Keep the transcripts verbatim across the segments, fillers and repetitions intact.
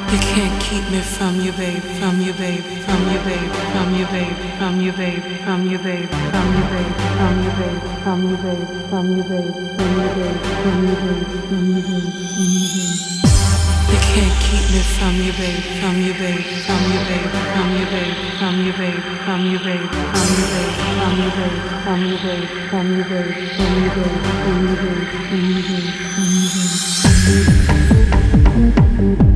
You can't keep me from you, baby, from you, baby, from you, baby, from you, baby, from you, baby, from you, baby, from you, baby, from you, baby, from you, baby, from you, baby, from you, baby, from you, baby, from you, baby, from you, baby. You can't keep me from you, baby, from you, baby, from you, baby, from you, baby, from you, baby, from you, baby, from you, baby, from you, baby, from you, baby, from you, baby, from you, baby, from you, baby, from you, baby, from you, baby.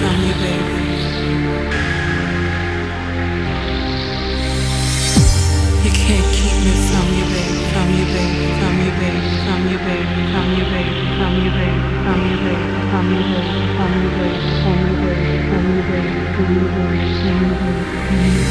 from you, baby. You can't keep me from you, baby, from you, baby, from you, baby, from you, baby, from you, baby, from you, baby, from you, baby, from you, baby, from you, baby, from you, baby, from you, baby, from you, baby, from you, baby, from you, baby.